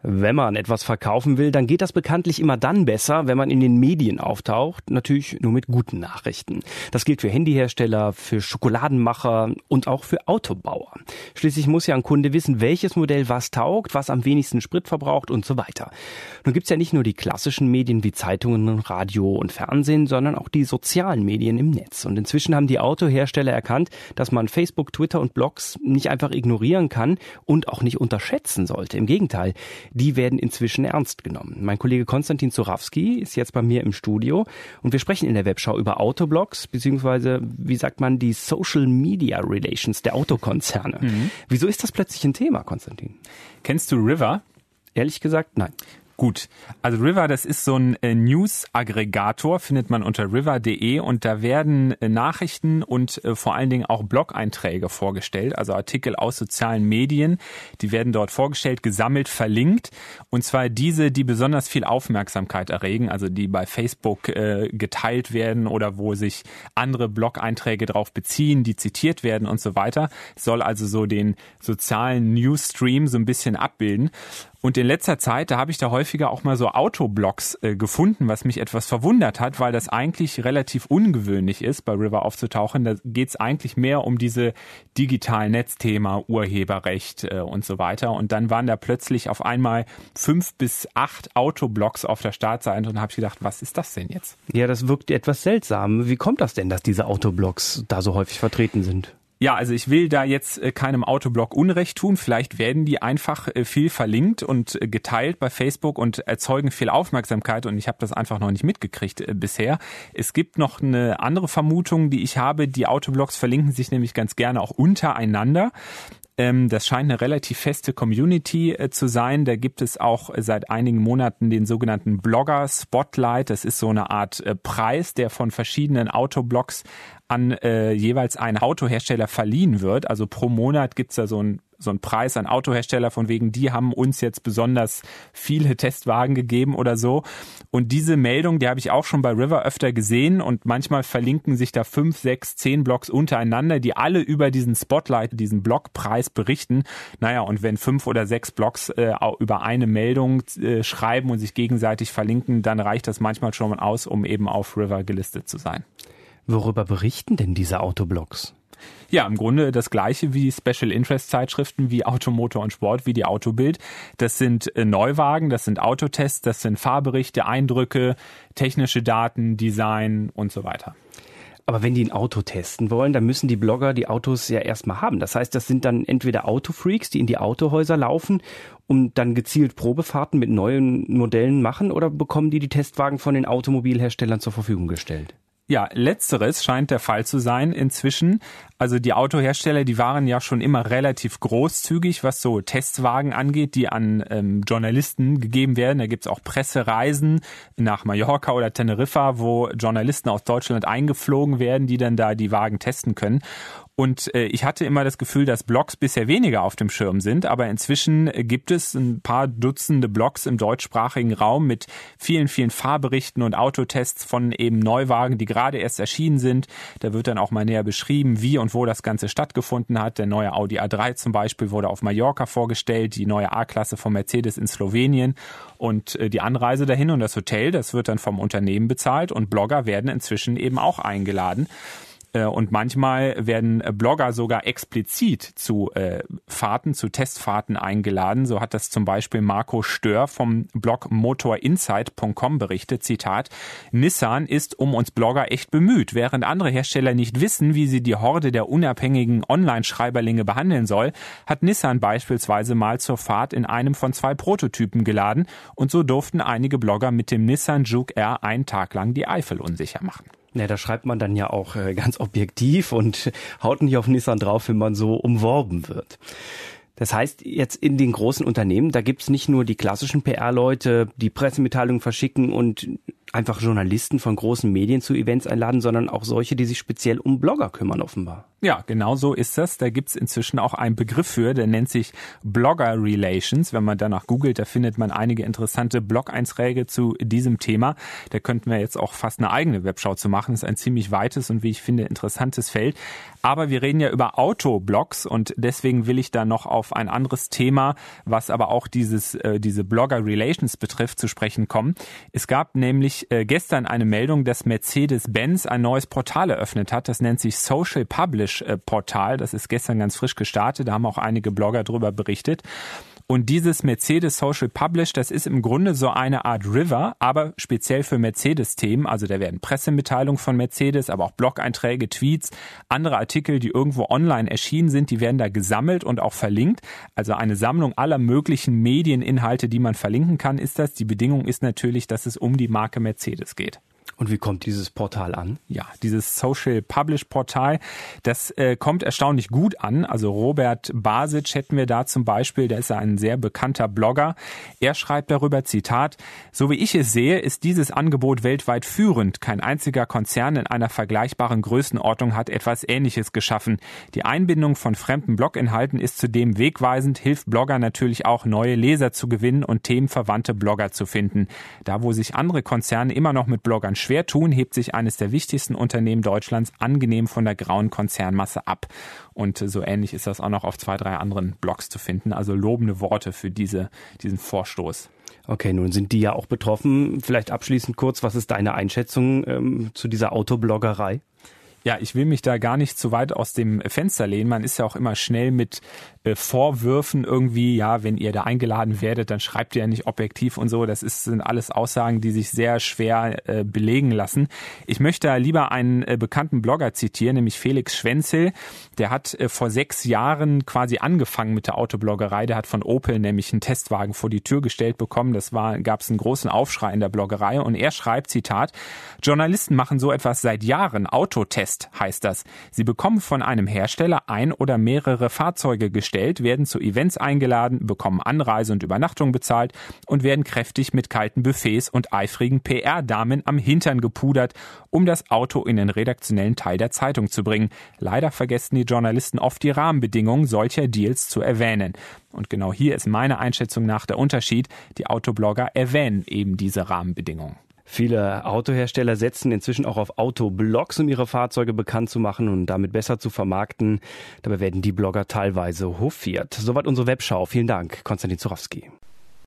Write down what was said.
Wenn man etwas verkaufen will, dann geht das bekanntlich immer dann besser, wenn man in den Medien auftaucht, natürlich nur mit guten Nachrichten. Das gilt für Handyhersteller, für Schokoladenmacher und auch für Autobauer. Schließlich muss ja ein Kunde wissen, welches Modell was taugt, was am wenigsten Sprit verbraucht und so weiter. Nun gibt's ja nicht nur die klassischen Medien wie Zeitungen, Radio und Fernsehen, sondern auch die sozialen Medien im Netz. Und inzwischen haben die Autohersteller erkannt, dass man Facebook, Twitter und Blogs nicht einfach ignorieren kann und auch nicht unterschätzen sollte. Im Gegenteil. Die werden inzwischen ernst genommen. Mein Kollege Konstantin Zurawski ist jetzt bei mir im Studio und wir sprechen in der Webschau über Autoblogs, beziehungsweise, wie sagt man, die Social Media Relations der Autokonzerne. Wieso ist das plötzlich ein Thema, Konstantin? Kennst du River? Ehrlich gesagt, nein. Gut, also River, das ist so ein News-Aggregator, findet man unter river.de und da werden Nachrichten und vor allen Dingen auch Blog-Einträge vorgestellt, also Artikel aus sozialen Medien, die werden dort vorgestellt, gesammelt, verlinkt und zwar diese, die besonders viel Aufmerksamkeit erregen, also die bei Facebook geteilt werden oder wo sich andere Blog-Einträge drauf beziehen, die zitiert werden und so weiter. Soll also so den sozialen Newsstream so ein bisschen abbilden. Und in letzter Zeit, da habe ich da häufiger auch mal so Autoblogs gefunden, was mich etwas verwundert hat, weil das eigentlich relativ ungewöhnlich ist, bei River aufzutauchen. Da geht es eigentlich mehr um diese digitalen Netzthema, Urheberrecht und so weiter. Und dann waren da plötzlich auf einmal 5 bis 8 Autoblogs auf der Startseite und habe ich gedacht, was ist das denn jetzt? Ja, das wirkt etwas seltsam. Wie kommt das denn, dass diese Autoblogs da so häufig vertreten sind? Ja, also ich will da jetzt keinem Autoblog Unrecht tun. Vielleicht werden die einfach viel verlinkt und geteilt bei Facebook und erzeugen viel Aufmerksamkeit und ich habe das einfach noch nicht mitgekriegt bisher. Es gibt noch eine andere Vermutung, die ich habe. Die Autoblogs verlinken sich nämlich ganz gerne auch untereinander. Das scheint eine relativ feste Community zu sein. Da gibt es auch seit einigen Monaten den sogenannten Blogger Spotlight. Das ist so eine Art Preis, der von verschiedenen Autoblogs an jeweils einen Autohersteller verliehen wird. Also pro Monat gibt's da so einen Preis an Autohersteller, von wegen, die haben uns jetzt besonders viele Testwagen gegeben oder so. Und diese Meldung, die habe ich auch schon bei River öfter gesehen und manchmal verlinken sich da 5, 6, 10 Blogs untereinander, die alle über diesen Spotlight, diesen Blogpreis berichten. Naja, und wenn 5 oder 6 Blogs über eine Meldung schreiben und sich gegenseitig verlinken, dann reicht das manchmal schon aus, um eben auf River gelistet zu sein. Worüber berichten denn diese Autoblogs? Ja, im Grunde das Gleiche wie Special Interest Zeitschriften wie Auto, Motor und Sport, wie die Autobild. Das sind Neuwagen, das sind Autotests, das sind Fahrberichte, Eindrücke, technische Daten, Design und so weiter. Aber wenn die ein Auto testen wollen, dann müssen die Blogger die Autos ja erstmal haben. Das heißt, das sind dann entweder Autofreaks, die in die Autohäuser laufen und dann gezielt Probefahrten mit neuen Modellen machen, oder bekommen die Testwagen von den Automobilherstellern zur Verfügung gestellt? Ja, letzteres scheint der Fall zu sein inzwischen. Also die Autohersteller, die waren ja schon immer relativ großzügig, was so Testwagen angeht, die an Journalisten gegeben werden. Da gibt's auch Pressereisen nach Mallorca oder Teneriffa, wo Journalisten aus Deutschland eingeflogen werden, die dann da die Wagen testen können. Und ich hatte immer das Gefühl, dass Blogs bisher weniger auf dem Schirm sind, aber inzwischen gibt es ein paar Dutzende Blogs im deutschsprachigen Raum mit vielen, vielen Fahrberichten und Autotests von eben Neuwagen, die gerade erst erschienen sind. Da wird dann auch mal näher beschrieben, wie und wo das Ganze stattgefunden hat. Der neue Audi A3 zum Beispiel wurde auf Mallorca vorgestellt, die neue A-Klasse von Mercedes in Slowenien und die Anreise dahin und das Hotel, das wird dann vom Unternehmen bezahlt und Blogger werden inzwischen eben auch eingeladen. Und manchmal werden Blogger sogar explizit zu Fahrten, zu Testfahrten eingeladen. So hat das zum Beispiel Marco Stör vom Blog motorinsight.com berichtet. Zitat: Nissan ist um uns Blogger echt bemüht. Während andere Hersteller nicht wissen, wie sie die Horde der unabhängigen Online-Schreiberlinge behandeln soll, hat Nissan beispielsweise mal zur Fahrt in einem von 2 Prototypen geladen. Und so durften einige Blogger mit dem Nissan Juke R einen Tag lang die Eifel unsicher machen. Ja, da schreibt man dann ja auch ganz objektiv und haut nicht auf Nissan drauf, wenn man so umworben wird. Das heißt, jetzt in den großen Unternehmen, da gibt's nicht nur die klassischen PR-Leute, die Pressemitteilungen verschicken und einfach Journalisten von großen Medien zu Events einladen, sondern auch solche, die sich speziell um Blogger kümmern offenbar. Ja, genau so ist das. Da gibt's inzwischen auch einen Begriff für, der nennt sich Blogger Relations. Wenn man danach googelt, da findet man einige interessante Blog-Einträge zu diesem Thema. Da könnten wir jetzt auch fast eine eigene Webschau zu machen. Das ist ein ziemlich weites und, wie ich finde, interessantes Feld. Aber wir reden ja über Autoblogs und deswegen will ich da noch auf ein anderes Thema, was aber auch diese Blogger Relations betrifft, zu sprechen kommen. Es gab nämlich gestern eine Meldung, dass Mercedes-Benz ein neues Portal eröffnet hat. Das nennt sich Social Publish Portal. Das ist gestern ganz frisch gestartet. Da haben auch einige Blogger drüber berichtet. Und dieses Mercedes Social Publish, das ist im Grunde so eine Art River, aber speziell für Mercedes-Themen. Also da werden Pressemitteilungen von Mercedes, aber auch Blog-Einträge, Tweets, andere Artikel, die irgendwo online erschienen sind, die werden da gesammelt und auch verlinkt. Also eine Sammlung aller möglichen Medieninhalte, die man verlinken kann, ist das. Die Bedingung ist natürlich, dass es um die Marke Mercedes geht. Und wie kommt dieses Portal an? Ja, dieses Social Publish Portal, das kommt erstaunlich gut an. Also Robert Basic hätten wir da zum Beispiel, der ist ein sehr bekannter Blogger. Er schreibt darüber, Zitat, so wie ich es sehe, ist dieses Angebot weltweit führend. Kein einziger Konzern in einer vergleichbaren Größenordnung hat etwas Ähnliches geschaffen. Die Einbindung von fremden Bloginhalten ist zudem wegweisend, hilft Blogger natürlich auch, neue Leser zu gewinnen und themenverwandte Blogger zu finden. Da, wo sich andere Konzerne immer noch mit Bloggern schwer tun, hebt sich eines der wichtigsten Unternehmen Deutschlands angenehm von der grauen Konzernmasse ab. Und so ähnlich ist das auch noch auf 2, 3 anderen Blogs zu finden. Also lobende Worte für diesen Vorstoß. Okay, nun sind die ja auch betroffen. Vielleicht abschließend kurz, was ist deine Einschätzung zu dieser Autobloggerei? Ja, ich will mich da gar nicht zu weit aus dem Fenster lehnen. Man ist ja auch immer schnell mit Vorwürfen irgendwie, ja, wenn ihr da eingeladen werdet, dann schreibt ihr ja nicht objektiv und so. Das sind alles Aussagen, die sich sehr schwer belegen lassen. Ich möchte da lieber einen bekannten Blogger zitieren, nämlich Felix Schwenzel. Der hat vor 6 Jahren quasi angefangen mit der Autobloggerei. Der hat von Opel nämlich einen Testwagen vor die Tür gestellt bekommen. Gab es einen großen Aufschrei in der Bloggerei. Und er schreibt, Zitat, Journalisten machen so etwas seit Jahren. Autotest heißt das. Sie bekommen von einem Hersteller ein oder mehrere Fahrzeuge gestellt, werden zu Events eingeladen, bekommen Anreise und Übernachtung bezahlt und werden kräftig mit kalten Buffets und eifrigen PR-Damen am Hintern gepudert, um das Auto in den redaktionellen Teil der Zeitung zu bringen. Leider vergessen die Journalisten oft die Rahmenbedingungen solcher Deals zu erwähnen. Und genau hier ist meiner Einschätzung nach der Unterschied. Die Autoblogger erwähnen eben diese Rahmenbedingungen. Viele Autohersteller setzen inzwischen auch auf Autoblogs, um ihre Fahrzeuge bekannt zu machen und damit besser zu vermarkten. Dabei werden die Blogger teilweise hofiert. Soweit unsere Webschau. Vielen Dank, Konstantin Zurowski.